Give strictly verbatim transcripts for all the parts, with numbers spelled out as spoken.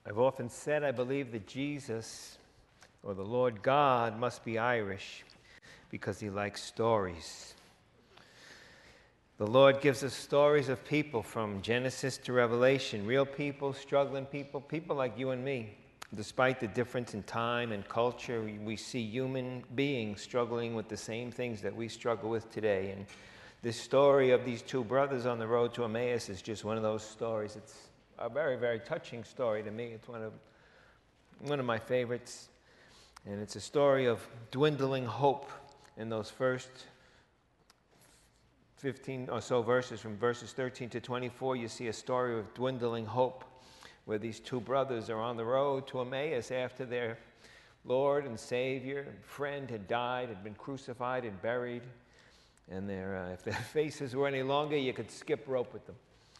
I've often said I believe that Jesus, or the Lord God, must be Irish because he likes stories. The Lord gives us stories of people from Genesis to Revelation, real people, struggling people, people like you and me. Despite the difference in time and culture, we, we see human beings struggling with the same things that we struggle with today. And this story of these two brothers on the road to Emmaus is just one of those stories. It's a very, very touching story to me. It's one of, one of my favorites. And it's a story of dwindling hope in those first fifteen or so verses. From verses thirteen to twenty-four, you see a story of dwindling hope, where these two brothers are on the road to Emmaus after their Lord and Savior and friend had died, had been crucified and buried. And their, uh, if their faces were any longer, you could skip rope with them.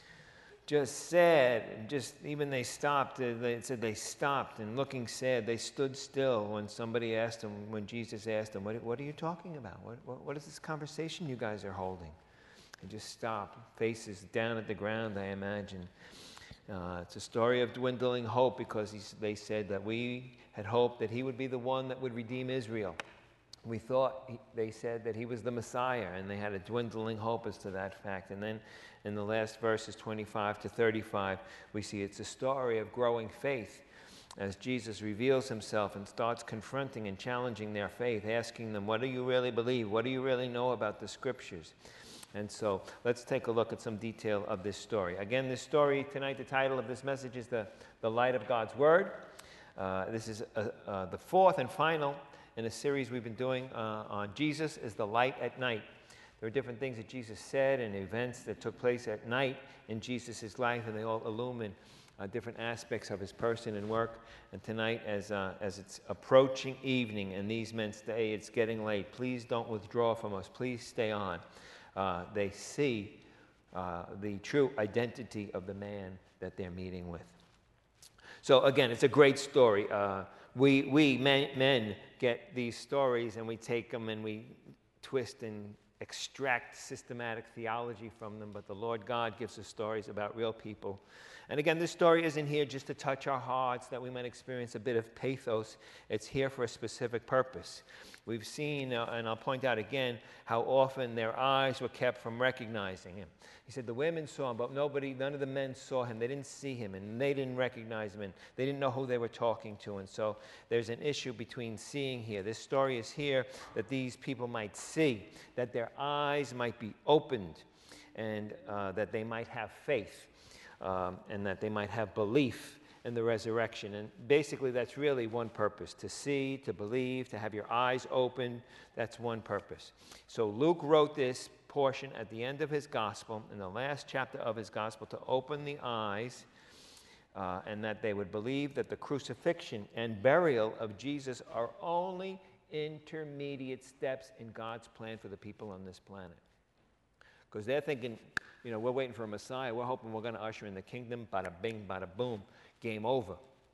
Just sad, and just even they stopped. They said they stopped, and looking sad, they stood still when somebody asked them, when Jesus asked them, what, what are you talking about? What, what, what is this conversation you guys are holding? They just stopped, faces down at the ground, I imagine. Uh, it's a story of dwindling hope, because he's, they said that we had hoped that he would be the one that would redeem Israel. We thought, he, they said, that he was the Messiah, and they had a dwindling hope as to that fact. And then in the last verses, twenty-five to thirty-five, we see it's a story of growing faith as Jesus reveals himself and starts confronting and challenging their faith, asking them, what do you really believe? What do you really know about the Scriptures? And so let's take a look at some detail of this story. Again, this story tonight, the title of this message is The, the Light of God's Word. Uh, this is uh, uh, the fourth and final in a series we've been doing uh, on Jesus is the light at night. There are different things that Jesus said and events that took place at night in Jesus' life, and they all illumine uh, different aspects of his person and work. And tonight, as, uh, as it's approaching evening and these men say it's getting late, please don't withdraw from us. Please stay on. Uh, they see uh, the true identity of the man that they're meeting with. So again, it's a great story. Uh, we we men, men get these stories and we take them and we twist and extract systematic theology from them, but the Lord God gives us stories about real people. And again, this story isn't here just to touch our hearts, that we might experience a bit of pathos. It's here for a specific purpose. We've seen, uh, and I'll point out again, how often their eyes were kept from recognizing him. He said the women saw him, but nobody, none of the men saw him. They didn't see him, and they didn't recognize him, and they didn't know who they were talking to. And so there's an issue between seeing here. This story is here that these people might see, that their eyes might be opened, and uh, that they might have faith, um, and that they might have belief in the resurrection. And basically that's really one purpose: to see, to believe, to have your eyes open. That's one purpose. So Luke wrote this portion at the end of his gospel, in the last chapter of his gospel, to open the eyes uh, and that they would believe that the crucifixion and burial of Jesus are only intermediate steps in God's plan for the people on this planet. Because they're thinking, you know, we're waiting for a Messiah. We're hoping we're going to usher in the kingdom. Bada bing, bada boom. Game over.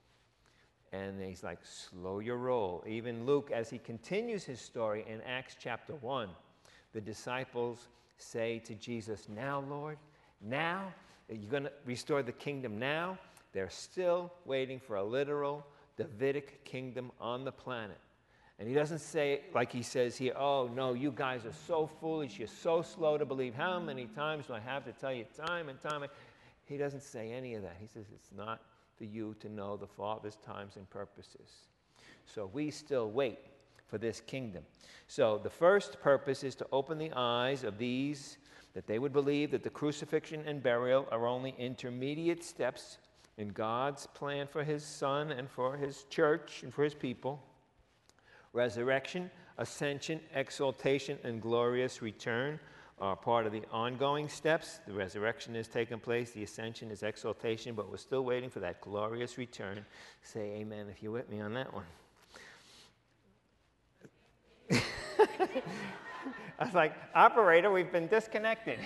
And he's like, slow your roll. Even Luke, as he continues his story in Acts chapter one, the disciples say to Jesus, now, Lord, now? You're going to restore the kingdom now? They're still waiting for a literal Davidic kingdom on the planet. And he doesn't say, like he says here, oh, no, you guys are so foolish. You're so slow to believe. How many times do I have to tell you time and time? He doesn't say any of that. He says it's not for you to know the Father's times and purposes. So we still wait for this kingdom. So the first purpose is to open the eyes of these, that they would believe that the crucifixion and burial are only intermediate steps in God's plan for his Son and for his church and for his people. Resurrection, ascension, exaltation, and glorious return are part of the ongoing steps. The resurrection has taken place, the ascension is exaltation, but we're still waiting for that glorious return. Say amen if you're with me on that one. I was like, operator, we've been disconnected.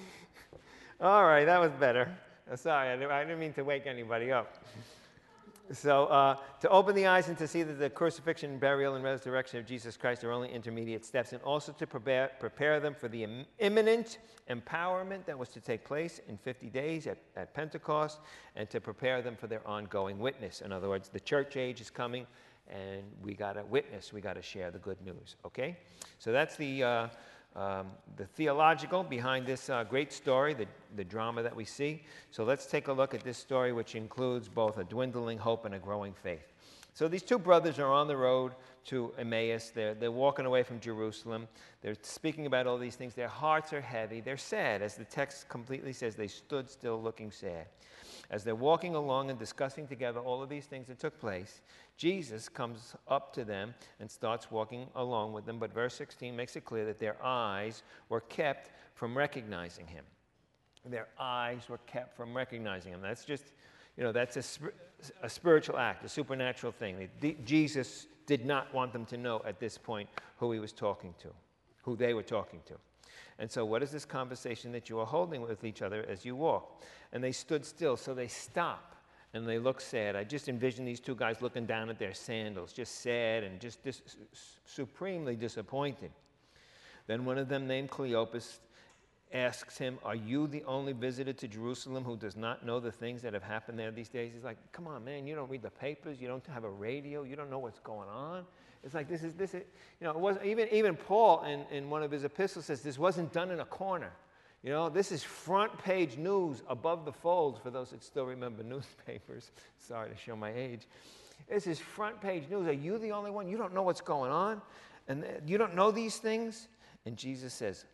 All right, that was better. Sorry, I didn't mean to wake anybody up. So uh, to open the eyes and to see that the crucifixion, burial, and resurrection of Jesus Christ are only intermediate steps, and also to prepare, prepare them for the im- imminent empowerment that was to take place in fifty days at, at Pentecost, and to prepare them for their ongoing witness. In other words, the church age is coming, and we got to witness, we got to share the good news, okay? So that's the, uh, um, the theological behind this uh, great story, the, the drama that we see. So let's take a look at this story, which includes both a dwindling hope and a growing faith. So these two brothers are on the road to Emmaus. They're, they're walking away from Jerusalem. They're speaking about all these things. Their hearts are heavy. They're sad. As the text completely says, they stood still looking sad. As they're walking along and discussing together all of these things that took place, Jesus comes up to them and starts walking along with them. But verse sixteen makes it clear that their eyes were kept from recognizing him. Their eyes were kept from recognizing him. That's just, you know, that's a, sp- a spiritual act, a supernatural thing. The, Jesus did not want them to know at this point who he was talking to, who they were talking to. And so what is this conversation that you are holding with each other as you walk? And they stood still, so they stop, and they look sad. I just envision these two guys looking down at their sandals, just sad and just dis- supremely disappointed. Then one of them, named Cleopas, asks him, "Are you the only visitor to Jerusalem who does not know the things that have happened there these days?" He's like, "Come on, man, you don't read the papers, you don't have a radio, you don't know what's going on." It's like this is, this is you know, it wasn't, even, even Paul in, in one of his epistles says this wasn't done in a corner. You know, this is front page news above the folds for those that still remember newspapers. Sorry to show my age. This is front page news. Are you the only one? You don't know what's going on? And you don't know these things? And Jesus says,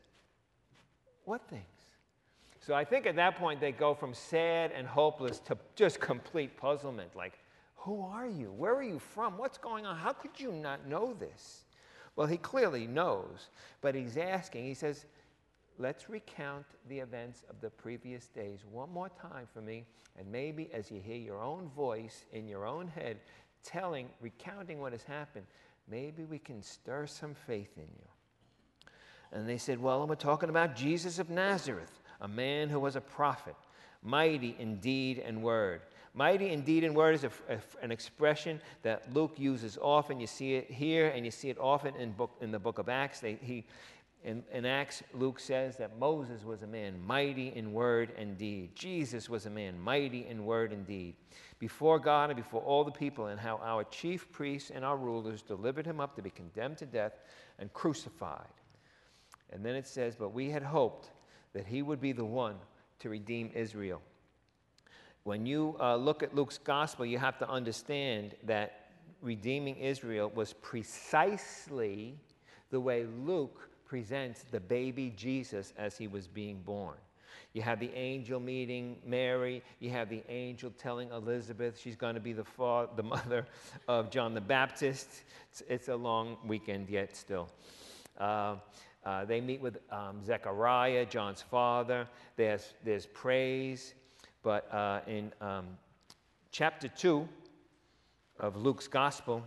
"What things?" So I think at that point they go from sad and hopeless to just complete puzzlement. Like, who are you? Where are you from? What's going on? How could you not know this? Well, he clearly knows, but he's asking, he says, let's recount the events of the previous days one more time for me, and maybe as you hear your own voice in your own head telling, recounting what has happened, maybe we can stir some faith in you. And they said, well, we're talking about Jesus of Nazareth, a man who was a prophet, mighty in deed and word. Mighty in deed and word is a, a, an expression that Luke uses often. You see it here, and you see it often in, book, in the book of Acts. They, he, in, in Acts, Luke says that Moses was a man mighty in word and deed. Jesus was a man mighty in word and deed before God and before all the people, and how our chief priests and our rulers delivered him up to be condemned to death and crucified. And then it says, but we had hoped that he would be the one to redeem Israel. When you uh, look at Luke's gospel, you have to understand that redeeming Israel was precisely the way Luke presents the baby Jesus as he was being born. You have the angel meeting Mary. You have the angel telling Elizabeth she's going to be the, fa- the mother of John the Baptist. It's, it's a long weekend yet still. Uh, uh, they meet with um, Zechariah, John's father. There's, there's praise. But uh, in um, chapter two of Luke's gospel,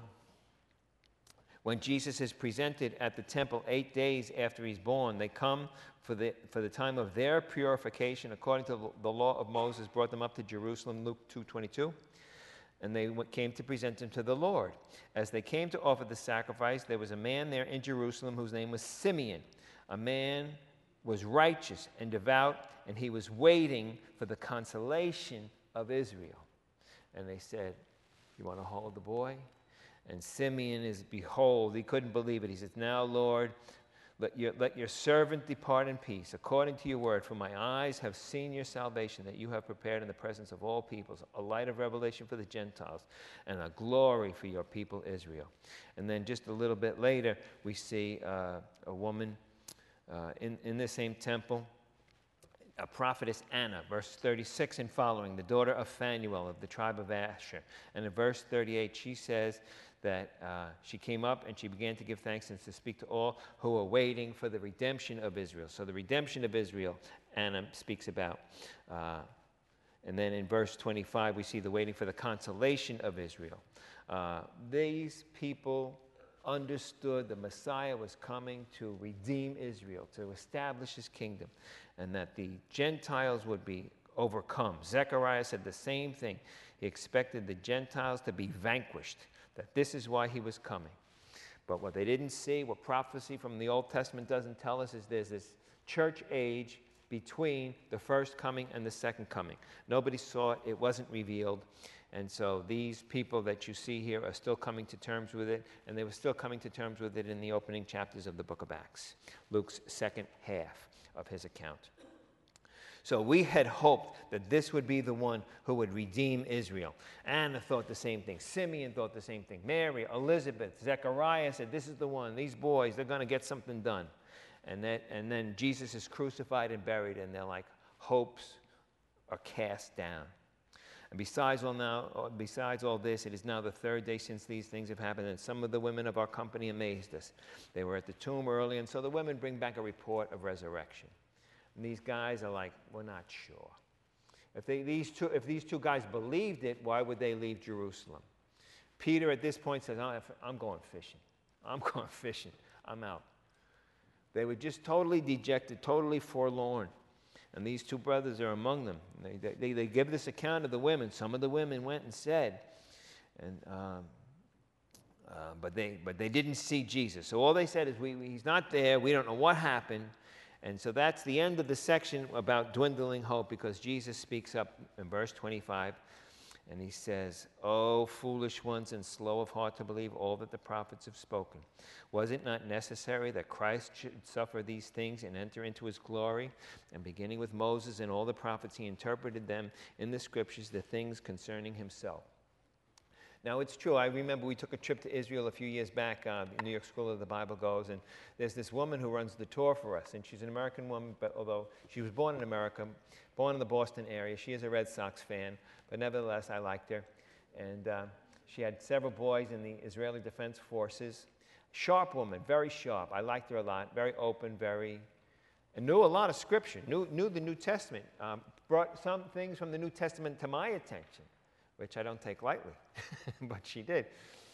when Jesus is presented at the temple eight days after he's born, they come for the, for the time of their purification, according to the law of Moses, brought them up to Jerusalem, Luke two twenty-two, and they came to present him to the Lord. As they came to offer the sacrifice, there was a man there in Jerusalem whose name was Simeon. A man was righteous and devout, and he was waiting for the consolation of Israel. And they said, you want to hold the boy? And Simeon is, behold, he couldn't believe it. He says, now, Lord, let your, let your servant depart in peace, according to your word. For my eyes have seen your salvation, that you have prepared in the presence of all peoples, a light of revelation for the Gentiles, and a glory for your people Israel. And then just a little bit later, we see uh, a woman uh, in, in the same temple, a prophetess Anna, verse thirty-six and following, the daughter of Phanuel of the tribe of Asher. And in verse thirty-eight, she says that uh, she came up and she began to give thanks and to speak to all who are waiting for the redemption of Israel. So the redemption of Israel, Anna speaks about. Uh, and then in verse twenty-five, we see the waiting for the consolation of Israel. Uh, these people understood the Messiah was coming to redeem Israel, to establish his kingdom, and that the Gentiles would be overcome. Zechariah said the same thing. He expected the Gentiles to be vanquished, that this is why he was coming. But what they didn't see, what prophecy from the Old Testament doesn't tell us, is there's this church age between the first coming and the second coming. Nobody saw it. It wasn't revealed. And so these people that you see here are still coming to terms with it, and they were still coming to terms with it in the opening chapters of the book of Acts, Luke's second half of his account. So we had hoped that this would be the one who would redeem Israel. Anna thought the same thing. Simeon thought the same thing. Mary, Elizabeth, Zechariah said, this is the one. These boys, they're going to get something done. And, that, and then Jesus is crucified and buried, and they're like, hopes are cast down. And besides all, now, besides all this, it is now the third day since these things have happened, and some of the women of our company amazed us. They were at the tomb early, and so the women bring back a report of resurrection. And these guys are like, we're not sure. If, they, these two, if these two guys believed it, why would they leave Jerusalem? Peter at this point says, oh, I'm going fishing. I'm going fishing. I'm out. They were just totally dejected, totally forlorn. And these two brothers are among them. They, they, they give this account of the women. Some of the women went and said, and, um, uh, but, they, but they didn't see Jesus. So all they said is, we, he's not there. We don't know what happened. And so that's the end of the section about dwindling hope, because Jesus speaks up in verse twenty-five, and he says, "O foolish ones and slow of heart to believe all that the prophets have spoken. Was it not necessary that Christ should suffer these things and enter into his glory?" And beginning with Moses and all the prophets, he interpreted them in the scriptures, the things concerning himself. Now, it's true. I remember we took a trip to Israel a few years back. Uh, the New York School of the Bible goes, and there's this woman who runs the tour for us, and she's an American woman, but although she was born in America, born in the Boston area. She is a Red Sox fan, but nevertheless, I liked her. And uh, she had several boys in the Israeli Defense Forces. Sharp woman, very sharp. I liked her a lot. Very open, very, and knew a lot of Scripture. Knew knew the New Testament. Um, brought some things from the New Testament to my attention, which I don't take lightly, but she did.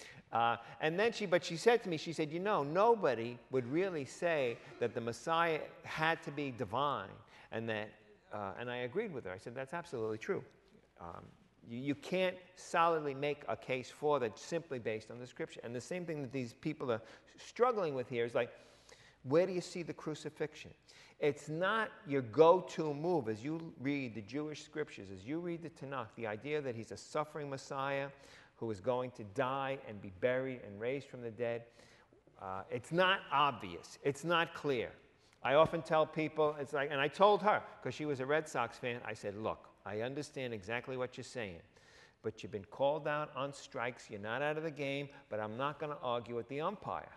Uh, and then she, but she said to me, she said, you know, nobody would really say that the Messiah had to be divine, and that, uh, and I agreed with her. I said, that's absolutely true. Um, you, you can't solidly make a case for that simply based on the Scripture. And the same thing that these people are struggling with here is like, where do you see the crucifixion? It's not your go-to move as you read the Jewish scriptures, as you read the Tanakh, the idea that he's a suffering Messiah who is going to die and be buried and raised from the dead. Uh, it's not obvious. It's not clear. I often tell people, it's like, and I told her, because she was a Red Sox fan, I said, look, I understand exactly what you're saying, but you've been called out on strikes. You're not out of the game, but I'm not going to argue with the umpire.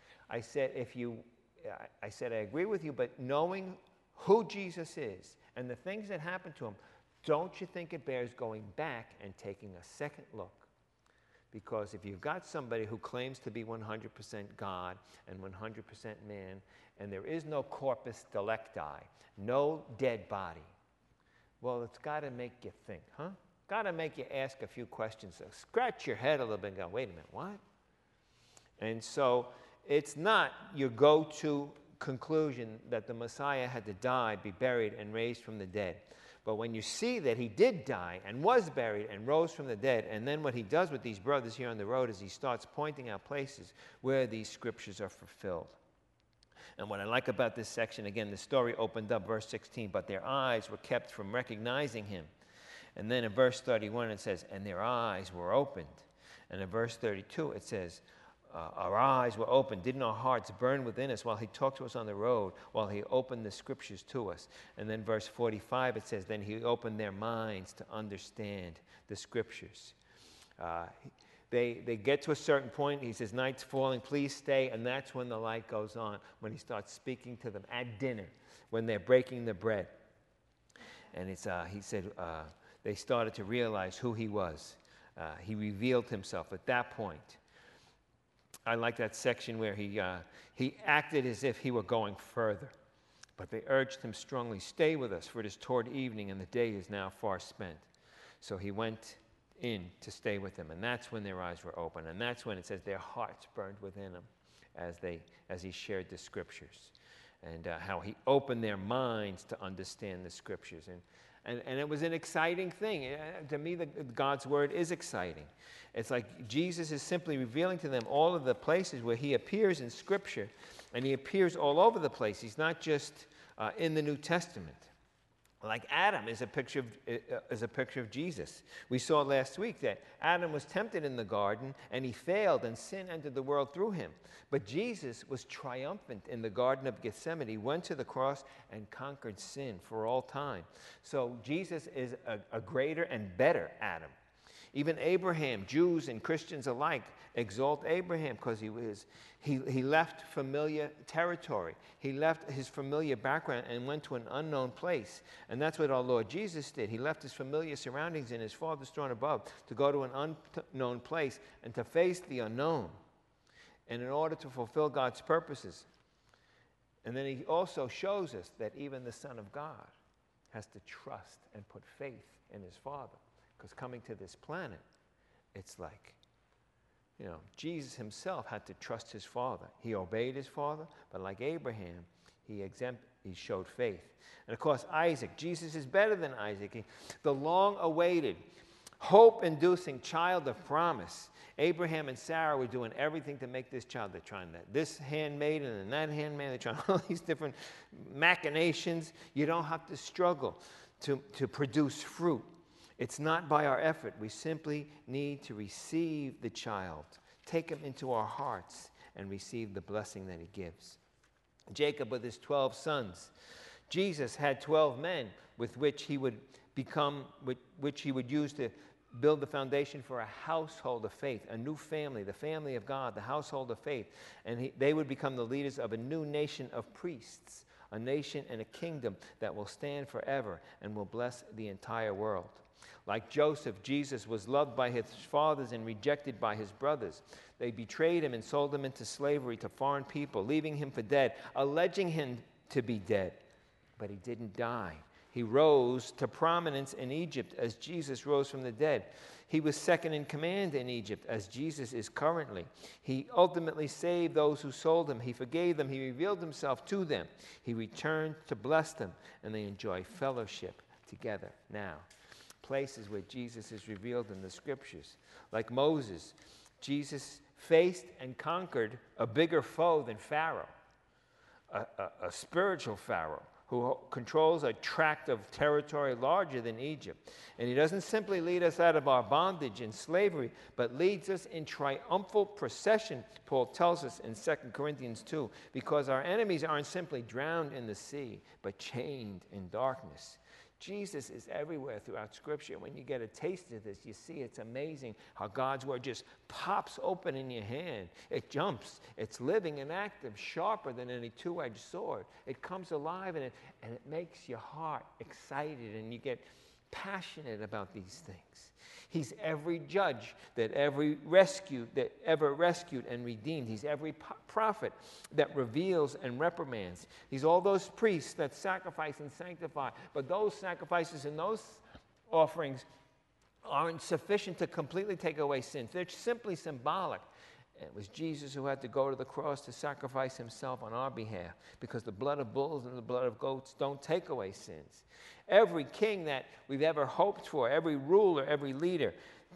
I said, if you... I said, I agree with you, but knowing who Jesus is and the things that happened to him, don't you think it bears going back and taking a second look? Because if you've got somebody who claims to be one hundred percent God and one hundred percent man, and there is no corpus delicti, no dead body, well, it's got to make you think, huh? Got to make you ask a few questions. So scratch your head a little bit and go, wait a minute, what? And so it's not your go-to conclusion that the Messiah had to die, be buried, and raised from the dead. But when you see that he did die and was buried and rose from the dead, and then what he does with these brothers here on the road is he starts pointing out places where these scriptures are fulfilled. And what I like about this section, again, the story opened up, verse sixteen, but their eyes were kept from recognizing him. And then in verse thirty-one it says, and their eyes were opened. And in verse thirty-two it says, Uh, our eyes were open. Didn't our hearts burn within us while he talked to us on the road, while he opened the scriptures to us? And then verse forty-five, it says, then he opened their minds to understand the scriptures. Uh, they, they get to a certain point. He says, night's falling, please stay. And that's when the light goes on, when he starts speaking to them at dinner, when they're breaking the bread. And it's, uh, he said, uh, they started to realize who he was. Uh, he revealed himself at that point. I like that section where he, uh, he acted as if he were going further. But they urged him strongly, stay with us, for it is toward evening, and the day is now far spent. So he went in to stay with them, and that's when their eyes were open. And that's when it says their hearts burned within them as, they, as he shared the scriptures. And uh, how he opened their minds to understand the scriptures. And, And, and it was an exciting thing. Uh, To me, the, God's word is exciting. It's like Jesus is simply revealing to them all of the places where he appears in Scripture, and he appears all over the place. He's not just uh, in the New Testament. Like Adam is a picture of, uh, is a picture of Jesus. We saw last week that Adam was tempted in the garden, and he failed, and sin entered the world through him. But Jesus was triumphant in the Garden of Gethsemane. He went to the cross and conquered sin for all time. So Jesus is a, a greater and better Adam. Even Abraham, Jews and Christians alike, exalt Abraham because he was he, he left familiar territory. He left his familiar background and went to an unknown place. And that's what our Lord Jesus did. He left his familiar surroundings in his Father's throne above to go to an unknown place and to face the unknown. And in order to fulfill God's purposes. And then he also shows us that even the Son of God has to trust and put faith in his Father. Because coming to this planet, it's like, you know, Jesus himself had to trust his Father. He obeyed his Father, but like Abraham, he exempt, he showed faith. And of course, Isaac. Jesus is better than Isaac. He, the long-awaited, hope-inducing child of promise. Abraham and Sarah were doing everything to make this child. They're trying that. This handmaiden and that handmaiden, they're trying all these different machinations. You don't have to struggle to, to produce fruit. It's not by our effort. We simply need to receive the child, take him into our hearts, and receive the blessing that he gives. Jacob with his twelve sons. Jesus had twelve men with which he would become, with which he would use to build the foundation for a household of faith, a new family, the family of God, the household of faith. And he, they would become the leaders of a new nation of priests, a nation and a kingdom that will stand forever and will bless the entire world. Like Joseph, Jesus was loved by his fathers and rejected by his brothers. They betrayed him and sold him into slavery to foreign people, leaving him for dead, alleging him to be dead. But he didn't die. He rose to prominence in Egypt as Jesus rose from the dead. He was second in command in Egypt as Jesus is currently. He ultimately saved those who sold him. He forgave them. He revealed himself to them. He returned to bless them, and they enjoy fellowship together now. Places where Jesus is revealed in the Scriptures. Like Moses, Jesus faced and conquered a bigger foe than Pharaoh, a, a, a spiritual Pharaoh who controls a tract of territory larger than Egypt. And he doesn't simply lead us out of our bondage and slavery, but leads us in triumphal procession, Paul tells us in Second Corinthians two, because our enemies aren't simply drowned in the sea, but chained in darkness. Jesus is everywhere throughout Scripture. When you get a taste of this, you see it's amazing how God's Word just pops open in your hand. It jumps. It's living and active, sharper than any two-edged sword. It comes alive, and it, and it makes your heart excited, and you get passionate about these things. He's every judge that every rescued, that ever rescued and redeemed. He's every prophet that reveals and reprimands. He's all those priests that sacrifice and sanctify. But those sacrifices and those offerings aren't sufficient to completely take away sins. They're simply symbolic. It was Jesus who had to go to the cross to sacrifice himself on our behalf, because the blood of bulls and the blood of goats don't take away sins. Every king that we've ever hoped for, every ruler, every leader,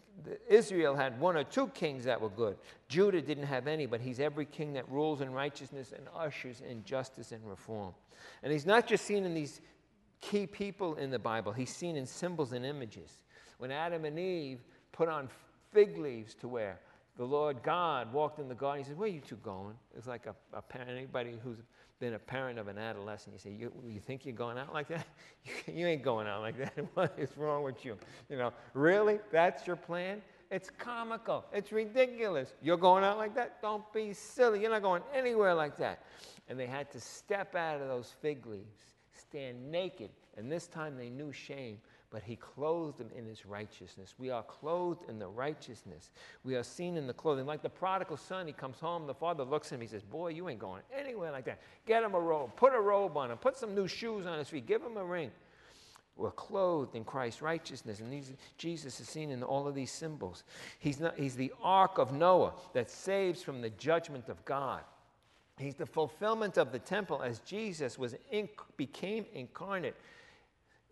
Israel had one or two kings that were good. Judah didn't have any, but he's every king that rules in righteousness and ushers in justice and reform. And he's not just seen in these key people in the Bible. He's seen in symbols and images. When Adam and Eve put on fig leaves to wear, the Lord God walked in the garden. He said, "Where are you two going?" It's like a, a parent, anybody who's been a parent of an adolescent, you say, you, you think you're going out like that? You, you ain't going out like that. What is wrong with you? You know, really? That's your plan? It's comical. It's ridiculous. You're going out like that? Don't be silly. You're not going anywhere like that. And they had to step out of those fig leaves, stand naked. And this time they knew shame. But he clothed them in his righteousness. We are clothed in the righteousness. We are seen in the clothing. Like the prodigal son, he comes home. The father looks at him. He says, "Boy, you ain't going anywhere like that. Get him a robe. Put a robe on him. Put some new shoes on his feet. Give him a ring." We're clothed in Christ's righteousness. And these, Jesus is seen in all of these symbols. He's, not, he's the ark of Noah that saves from the judgment of God. He's the fulfillment of the temple as Jesus was in, became incarnate.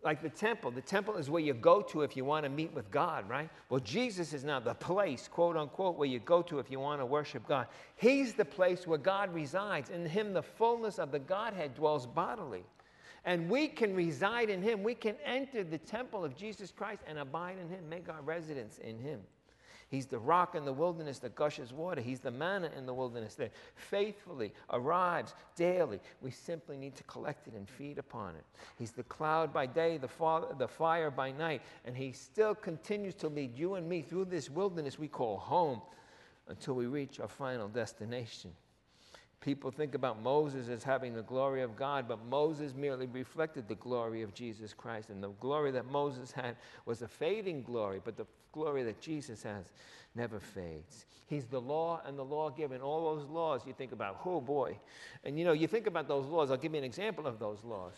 Like the temple. The temple is where you go to if you want to meet with God, right? Well, Jesus is now the place, quote unquote, where you go to if you want to worship God. He's the place where God resides. In him, the fullness of the Godhead dwells bodily. And we can reside in him. We can enter the temple of Jesus Christ and abide in him, make our residence in him. He's the rock in the wilderness that gushes water. He's the manna in the wilderness that faithfully arrives daily. We simply need to collect it and feed upon it. He's the cloud by day, the, fa- the fire by night, and he still continues to lead you and me through this wilderness we call home until we reach our final destination. People think about Moses as having the glory of God, but Moses merely reflected the glory of Jesus Christ. And the glory that Moses had was a fading glory, but the glory that Jesus has never fades. He's the law and the lawgiver. And all those laws you think about, oh boy. And you know, you think about those laws. I'll give you an example of those laws.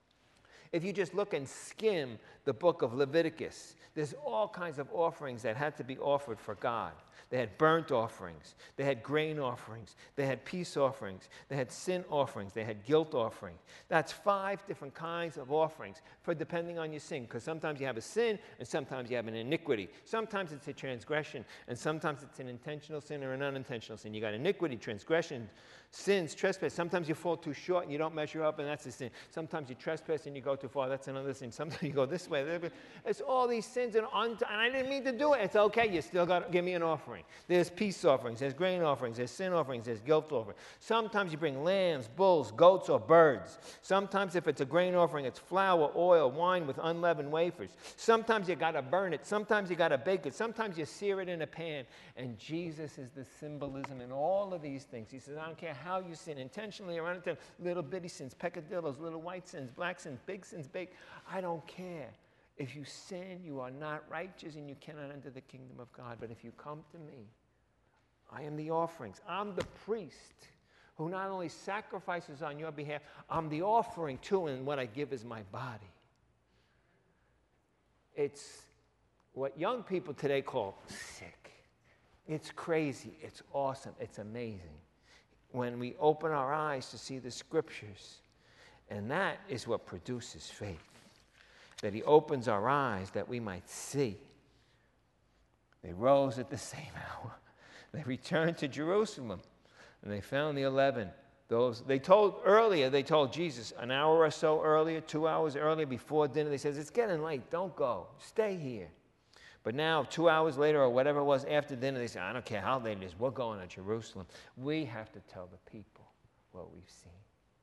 If you just look and skim the book of Leviticus, there's all kinds of offerings that had to be offered for God. They had burnt offerings. They had grain offerings. They had peace offerings. They had sin offerings. They had guilt offerings. That's five different kinds of offerings for depending on your sin. Because sometimes you have a sin and sometimes you have an iniquity. Sometimes it's a transgression and sometimes it's an intentional sin or an unintentional sin. You got iniquity, transgression, sins, trespass. Sometimes you fall too short and you don't measure up, and that's a sin. Sometimes you trespass and you go too far. That's another sin. Sometimes you go this way. It's all these sins, and, un- and I didn't mean to do it. It's okay. You still got to give me an offering. There's peace offerings. There's grain offerings. There's sin offerings. There's guilt offerings. Sometimes you bring lambs, bulls, goats, or birds. Sometimes if it's a grain offering, it's flour, oil, wine with unleavened wafers. Sometimes you got to burn it. Sometimes you got to bake it. Sometimes you sear it in a pan. And Jesus is the symbolism in all of these things. He says, I don't care how you sin, intentionally or unintentionally, little bitty sins, peccadillos, little white sins, black sins, big sins, big. I don't care. If you sin, you are not righteous and you cannot enter the kingdom of God. But if you come to me, I am the offerings. I'm the priest who not only sacrifices on your behalf, I'm the offering too, and what I give is my body. It's what young people today call sick. It's crazy. It's awesome. It's amazing. When we open our eyes to see the scriptures, and that is what produces faith. That he opens our eyes that we might see. They rose at the same hour. They returned to Jerusalem, and they found the eleven. Those they told earlier, they told Jesus an hour or so earlier, two hours earlier before dinner, they says, it's getting late, don't go, stay here. But now, two hours later or whatever it was after dinner, they say, I don't care how late it is, we're going to Jerusalem. We have to tell the people what we've seen.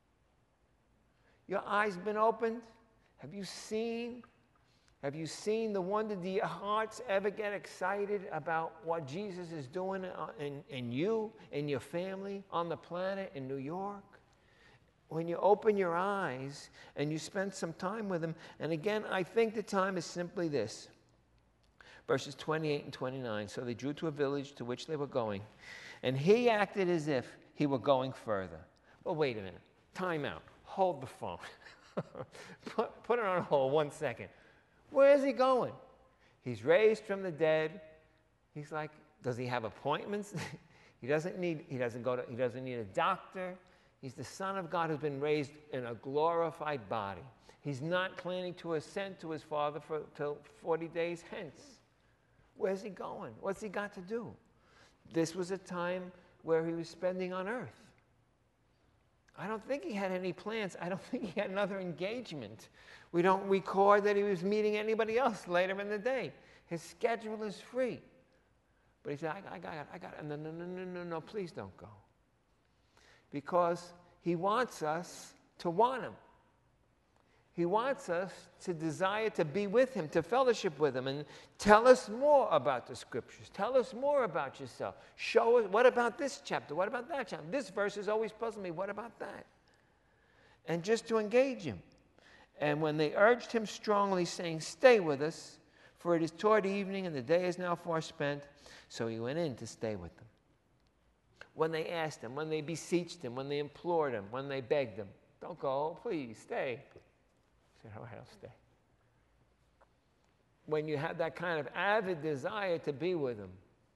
Your eyes been opened? Have you seen? Have you seen the wonder? Do your hearts ever get excited about what Jesus is doing in, in you, in your family, on the planet, in New York? When you open your eyes and you spend some time with him, and again, I think the time is simply this. Verses twenty-eight and twenty-nine, so they drew to a village to which they were going, and he acted as if he were going further. Well, wait a minute. Time out. Hold the phone. put, put it on hold one second. Where is he going? He's raised from the dead. He's like, does he have appointments? he doesn't need, he doesn't go to, he doesn't need a doctor. He's the Son of God who's been raised in a glorified body. He's not planning to ascend to his Father for till forty days hence. Where's he going? What's he got to do? This was a time where he was spending on earth. I don't think he had any plans. I don't think he had another engagement. We don't record that he was meeting anybody else later in the day. His schedule is free. But he said, I, I got it, I got it. No, no, no, no, no, no, please don't go. Because he wants us to want him. He wants us to desire to be with him, to fellowship with him, and tell us more about the scriptures. Tell us more about yourself. Show us, what about this chapter? What about that chapter? This verse has always puzzled me. What about that? And just to engage him. And when they urged him strongly, saying, stay with us, for it is toward evening, and the day is now far spent. So he went in to stay with them. When they asked him, when they beseeched him, when they implored him, when they begged him, don't go, please, stay. He said, all right, I'll stay. When you have that kind of avid desire to be with him,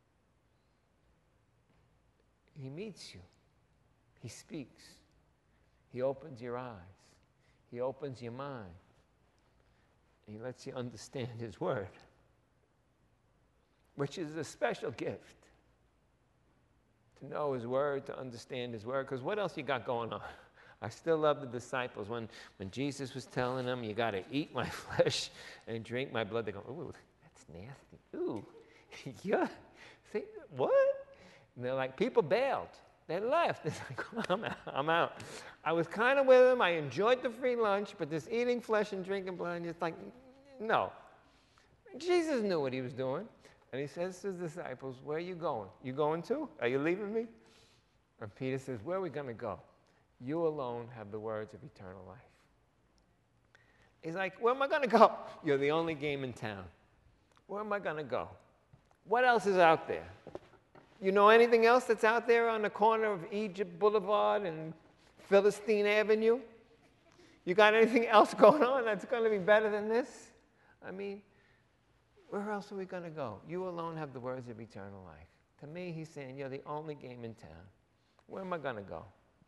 he meets you. He speaks. He opens your eyes. He opens your mind. He lets you understand his word, which is a special gift. To know his word, to understand his word, because what else you got going on? I still love the disciples. When, when Jesus was telling them, you got to eat my flesh and drink my blood, they go, ooh, that's nasty. Ooh, yeah. Say, what? And they're like, people bailed. They left. It's like, I'm out. I'm out. I was kind of with them. I enjoyed the free lunch, but this eating flesh and drinking blood, it's like, no. Jesus knew what he was doing. And he says to his disciples, where are you going? You going too? Are you leaving me? And Peter says, where are we going to go? You alone have the words of eternal life. He's like, where am I going to go? You're the only game in town. Where am I going to go? What else is out there? You know anything else that's out there on the corner of Egypt Boulevard and Philistine Avenue? You got anything else going on that's going to be better than this? I mean, where else are we going to go? You alone have the words of eternal life. To me, he's saying, you're the only game in town. Where am I going to go?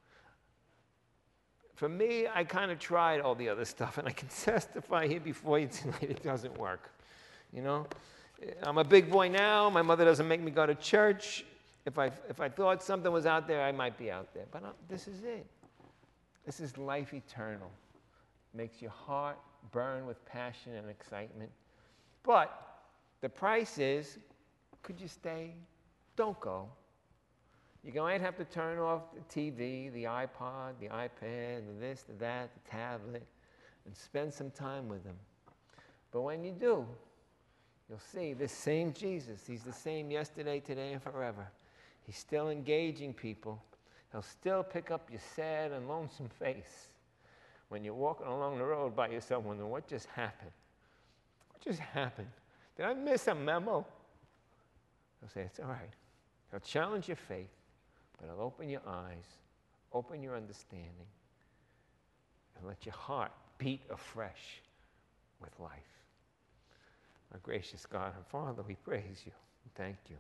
For me, I kind of tried all the other stuff, and I can testify here before you tonight, it doesn't work. You know? I'm a big boy now. My mother doesn't make me go to church. If I, if I thought something was out there, I might be out there. But uh, this is it. This is life eternal. Makes your heart burn with passion and excitement. But the price is, could you stay? Don't go. You're going to have to turn off the T V, the iPod, the iPad, the this, the that, the tablet, and spend some time with them. But when you do, you'll see this same Jesus. He's the same yesterday, today, and forever. He's still engaging people. He'll still pick up your sad and lonesome face when you're walking along the road by yourself wondering, what just happened? What just happened? Did I miss a memo? He'll say, it's all right. He'll challenge your faith, but he'll open your eyes, open your understanding, and let your heart beat afresh with life. Our gracious God and Father, we praise you and thank you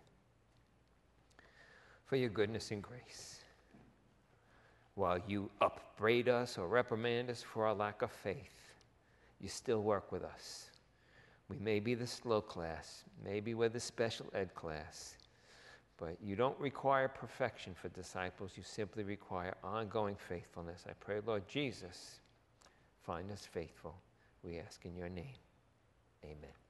for your goodness and grace. While you upbraid us or reprimand us for our lack of faith, you still work with us. We may be the slow class, maybe we're the special ed class, but you don't require perfection for disciples. You simply require ongoing faithfulness. I pray, Lord Jesus, find us faithful. We ask in your name. Amen.